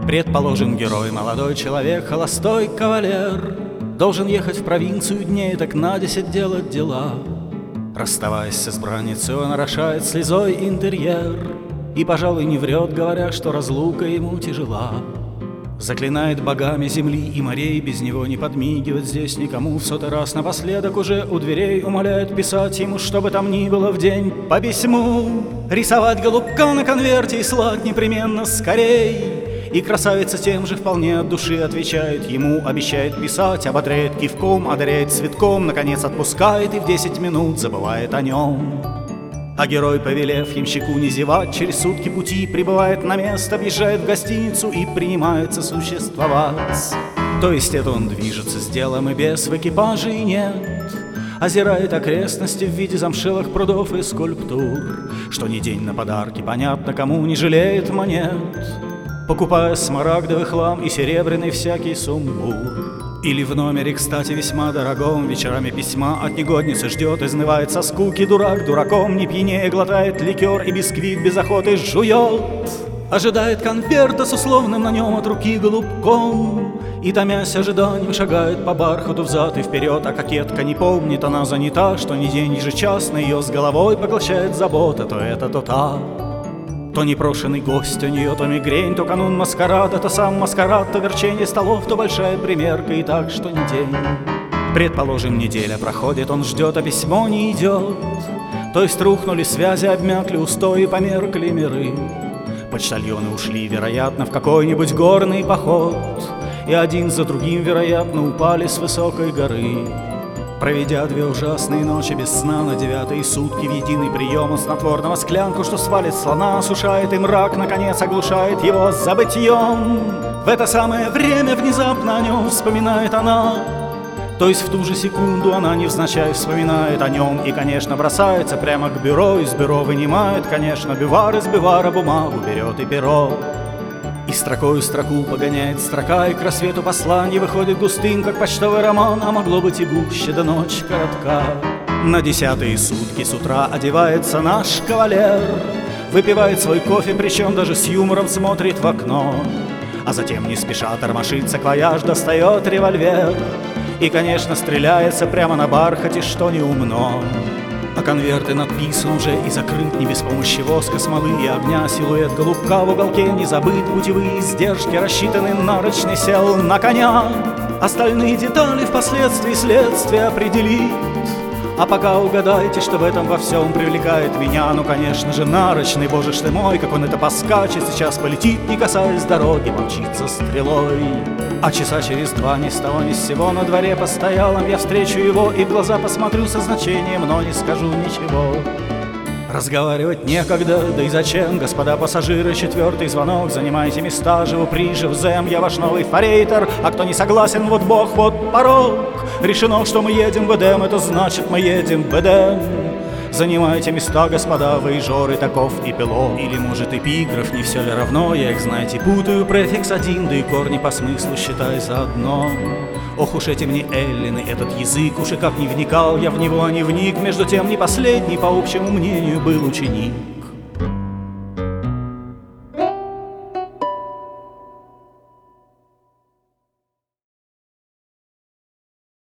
Предположим, герой, молодой человек, холостой кавалер, должен ехать в провинцию дней так на 10 делать дела. Расставаясь с избранницей, он орошает слезой интерьер и, пожалуй, не врет, говоря, что разлука ему тяжела. Заклинает богами земли и морей без него не подмигивать здесь никому. В сотый раз напоследок уже у дверей умоляет писать ему, что бы там ни было в день, по письму. Рисовать голубка на конверте и слать непременно скорей. И красавица тем же вполне от души отвечает ему, обещает писать, ободряет кивком, одаряет цветком, наконец отпускает и в 10 минут забывает о нем. А герой, повелев ямщику не зевать, через сутки пути прибывает на место, въезжает в гостиницу и принимается существовать. То есть это он движется с делом и без в экипаже и нет, озирает окрестности в виде замшелых прудов и скульптур, что не день на подарки, понятно кому, не жалеет монет, покупая смарагдовый хлам и серебряный всякий сумбур. Или в номере, кстати, весьма дорогом, вечерами письма от негодницы ждет, изнывает со скуки дурак дураком, не пьянее глотает ликер и бисквит без охоты жует. Ожидает конверта с условным на нем от руки голубком и, томясь ожиданием, шагает по бархату взад и вперед, а кокетка не помнит, она занята, что не день ежечасно ее с головой поглощает забота, то это, то та. То непрошенный гость у нее, то мигрень, то канун маскарада, то сам маскарад, то верчение столов, то большая примерка, и так, что не день. Предположим, неделя проходит, он ждет, а письмо не идет. То есть рухнули связи, обмякли устои, померкли миры. Почтальоны ушли, вероятно, в какой-нибудь горный поход, и один за другим, вероятно, упали с высокой горы. Проведя 2 ужасные ночи без сна, на 9-е сутки в единый прием снотворного склянку, что свалит слона, осушает и мрак, наконец оглушает его забытьем. В это самое время внезапно о нем вспоминает она, то есть в ту же секунду она невзначай вспоминает о нем и, конечно, бросается прямо к бюро, из бюро вынимает, конечно, бювар, из бювара бумагу берет и перо. И строкою строку погоняет строка, и к рассвету посланье выходит густым, как почтовый роман, а могло быть и гуще, да ночь коротка. На 10-е сутки с утра одевается наш кавалер, выпивает свой кофе, причем даже с юмором смотрит в окно, а затем не спеша тормошит саквояж, достает револьвер и, конечно, стреляется прямо на бархате, что неумно. А конверты надписан уже и закрыт не без помощи воска, смолы и огня. Силуэт голубка в уголке не забыт, путевые издержки рассчитаны, нарочный сел на коня. Остальные детали впоследствии следствие определит. А пока угадайте, что в этом во всем привлекает меня. Ну, конечно же, нарочный, боже ж ты мой, как он это поскачет, сейчас полетит, не касаясь дороги, помчится стрелой. А часа через 2 ни с того ни с сего на дворе постоялом я встречу его и в глаза посмотрю со значением, но не скажу ничего. Разговаривать некогда, да и зачем, господа пассажиры, 4-й звонок, занимайте места, живу прижив зэм, я ваш новый форейтер, а кто не согласен, вот бог, вот порог. Решено, что мы едем в Эдем, это значит мы едем в Эдем. Занимайте места, господа, вы жоры, таков и пило. Или, может, эпиграф, не все ли равно, я их, знаете, путаю, префикс один, да и корни по смыслу считай заодно. Ох уж эти мне эллины, этот язык, уж и как не вникал я в него, а не вник, между тем не последний, по общему мнению, был ученик.